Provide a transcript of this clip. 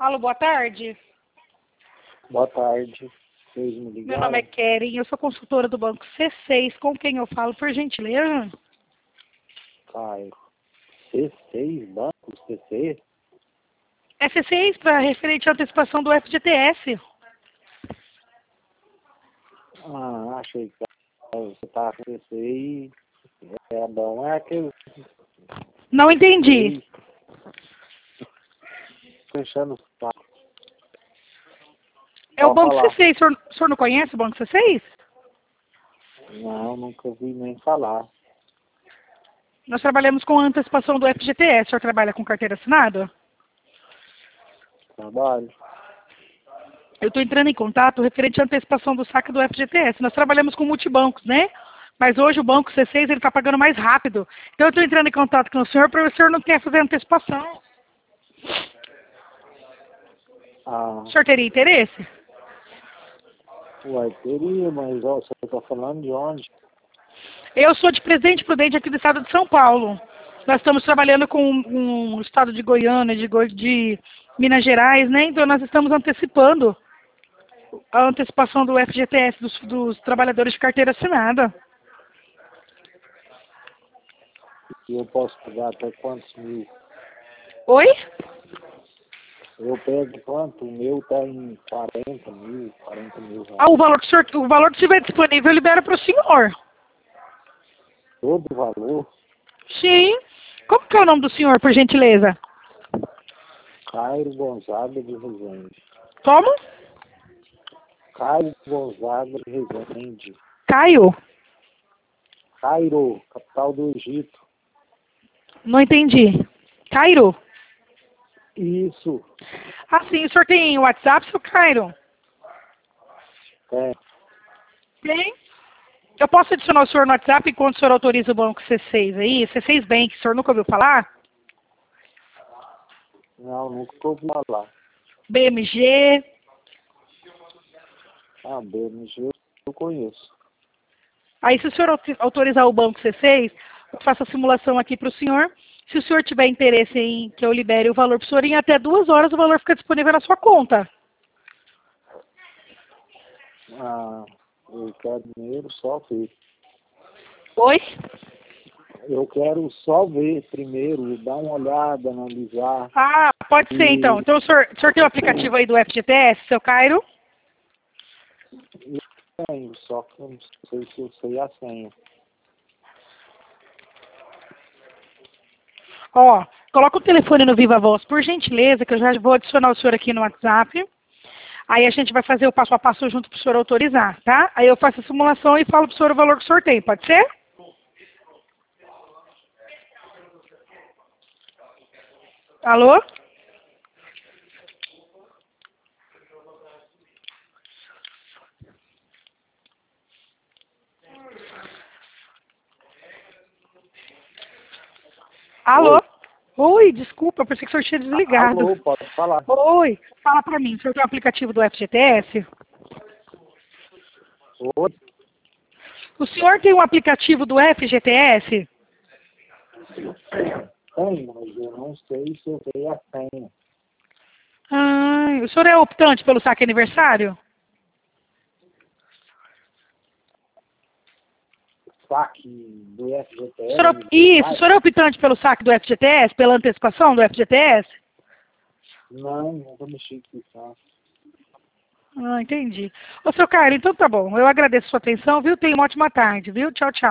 Alô, boa tarde. Boa tarde. Vocês me Meu ligaram? nome é Keren, eu sou consultora do Banco C6. Com quem eu falo, por gentileza? Caio. C6, Banco C6? É C6 para referente à antecipação do FGTS. Ah, achei que você tá com C6. É bom, é aquele Não entendi. fechando o saco. É o Pode Banco falar. C6. O senhor não conhece o Banco C6? Não, nunca vi nem falar. Nós trabalhamos com a antecipação do FGTS. O senhor trabalha com carteira assinada? Trabalho. Eu estou entrando em contato referente à antecipação do saque do FGTS. Nós trabalhamos com multibancos, né? Mas hoje o Banco C6 ele está pagando mais rápido. Então eu estou entrando em contato com o senhor para o senhor não quer fazer antecipação. Ah, O senhor teria interesse? uai, teria, mas ó, você tá falando de onde? Eu sou de Presidente Prudente aqui do estado de São Paulo. Nós estamos trabalhando com o estado de Goiânia, de Minas Gerais, né? Então nós estamos antecipando a antecipação do FGTS dos trabalhadores de carteira assinada. E eu posso pegar até quantos mil? Oi? Eu pego quanto? O meu tá em 40 mil Ah, reais. o valor que estiver disponível eu libero para o senhor. Todo o valor? Sim. Como que é o nome do senhor, por gentileza? Cairo Gonzaga de Resende. Como? Cairo Gonzaga de Resende. Caio? Cairo, capital do Egito. Não entendi. Cairo? Isso. Ah, sim. O senhor tem WhatsApp, seu Cairo? É. Tem. Eu posso adicionar o senhor no WhatsApp enquanto o senhor autoriza o banco C6 aí? C6 Bank, o senhor nunca ouviu falar? Não, nunca ouvi falar. BMG. Ah, BMG eu conheço. Aí se o senhor autorizar o banco C6, eu faço a simulação aqui para o senhor. Se o senhor tiver interesse em que eu libere o valor para o senhor, em até 2 horas o valor fica disponível na sua conta. Ah, eu quero dinheiro só ver. Oi? Eu quero só ver primeiro, dar uma olhada, analisar. Ah, pode ser então. Então o senhor tem o aplicativo aí do FGTS, seu Cairo? Eu tenho, só que eu não sei se eu sei a senha. Ó, coloca o telefone no Viva Voz, por gentileza, que eu já vou adicionar o senhor aqui no WhatsApp. Aí a gente vai fazer o passo a passo junto para o senhor autorizar, tá? Aí eu faço a simulação e falo para o senhor o valor que o senhor tem, pode ser? Alô? Alô? Oi. Oi, desculpa, eu pensei que o senhor tinha desligado. Alô, pode falar. Oi, fala pra mim, o senhor tem o aplicativo do FGTS? Oi. O senhor tem um aplicativo do FGTS? Tenho, mas eu não sei se eu sei a senha. Ah, o senhor é optante pelo saque aniversário? Saque do Isso, o FGTS? senhor é optante pelo saque do FGTS, pela antecipação do FGTS? Não, nunca mexi com isso. Ah, entendi. Ô, seu Caio, então tá bom. Eu agradeço a sua atenção, viu? Tenha uma ótima tarde, viu? Tchau, tchau.